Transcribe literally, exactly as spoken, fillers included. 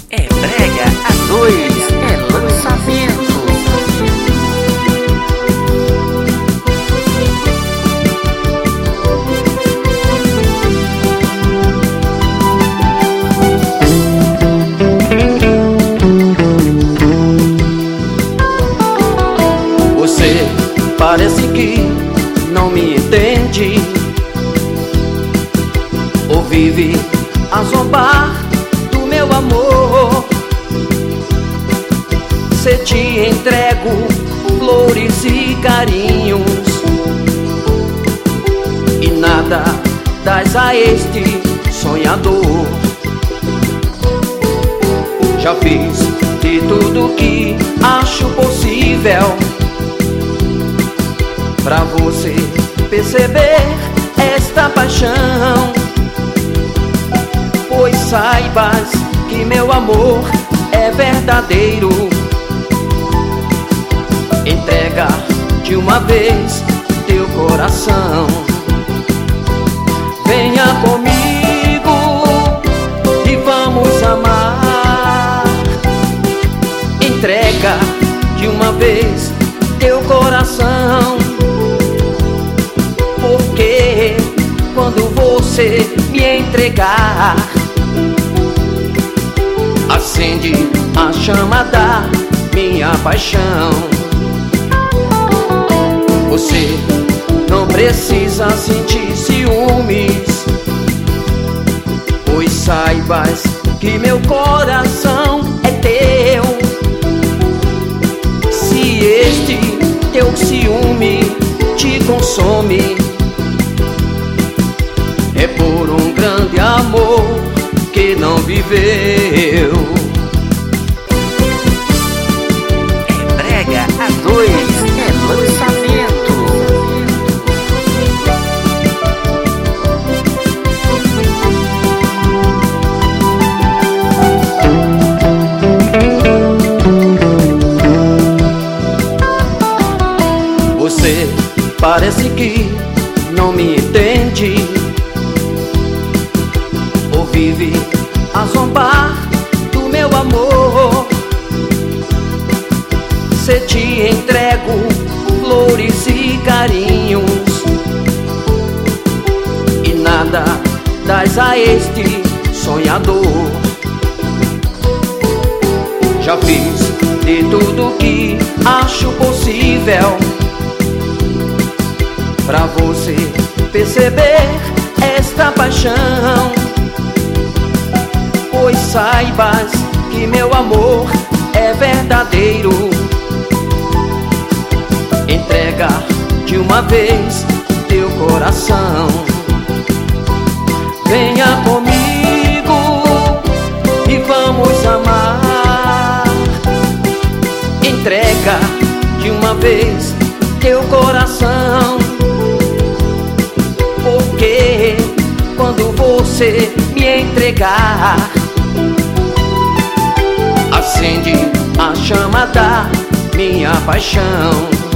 É brega, a dois é lançamento. Você parece que não me entende, ou vive a zombar do meu amor. Se te entrego flores e carinhos e nada das a este sonhador. Já fiz de tudo que acho possível pra você perceber esta paixão. Pois saibas que meu amor é verdadeiro. Entrega de uma vez teu coração. Venha comigo e vamos amar. Entrega de uma vez teu coração. Porque quando você me entregar, acende a chama da minha paixão. Você não precisa sentir ciúmes, pois saibas que meu coração é teu. Se este teu ciúme te consome, é por um grande amor que não viveu. É brega, a dois é lançamento. Você parece que não me entende, ou vive a zombar do meu amor. Se te entrego flores e carinhos e nada das a este sonhador. Já fiz de tudo que acho possível pra você perceber esta paixão. Pois saibas que meu amor é verdadeiro. Entrega de uma vez teu coração. Venha comigo e vamos amar. Entrega de uma vez teu coração. Porque quando você me entregar, acende a chama da minha paixão.